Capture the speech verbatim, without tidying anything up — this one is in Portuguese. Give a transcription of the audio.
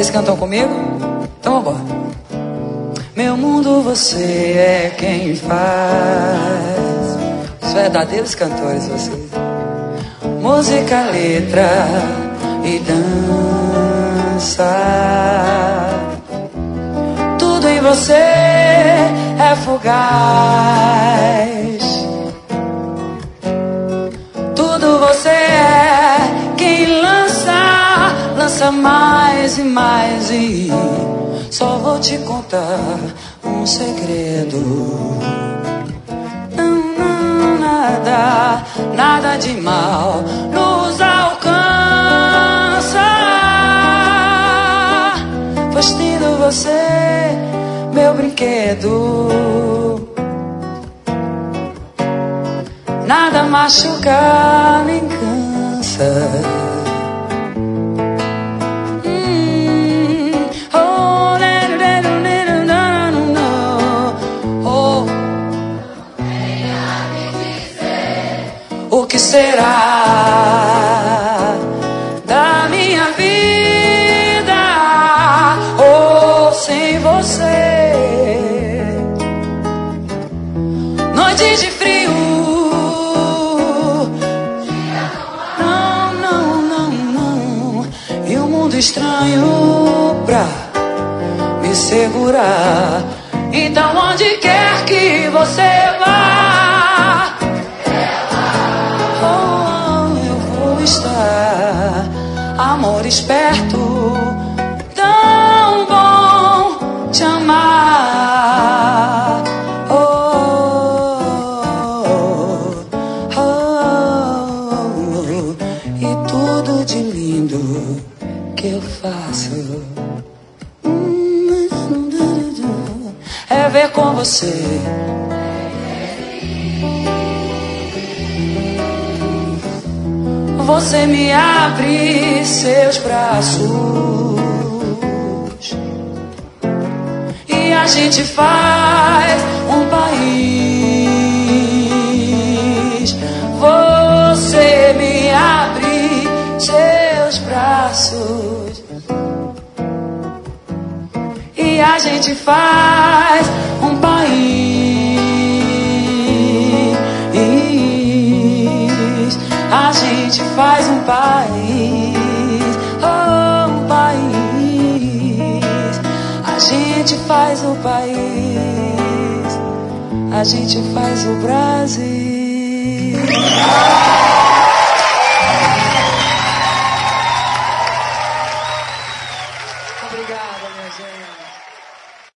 Vocês cantam comigo? Então vamos. Meu mundo você é quem faz. Os verdadeiros cantores vocês. Música, letra e dança. Tudo em você é fugaz. Tudo você é quem lança, lança mais e mais. E só vou te contar um segredo. Não, não, nada, nada de mal nos alcança. Pois tendo você, meu brinquedo, nada machuca nem cansa. Hum, oh, ne, ne, ne, ne, ne, ne, ne, oh. Venha me dizer o que será da minha vida, oh, sem você. Noites de frio, estranho pra me segurar. Então onde quer que você vá, oh, eu vou estar. Amor esperto, tão bom te amar. Oh, oh, oh, oh, e tudo de lindo que eu faço é ver com você. Você me abre seus braços e a gente faz um país. Você me abre seus braços e a gente faz um país. A gente faz um país, oh, um país. A gente faz o país, a gente faz o Brasil.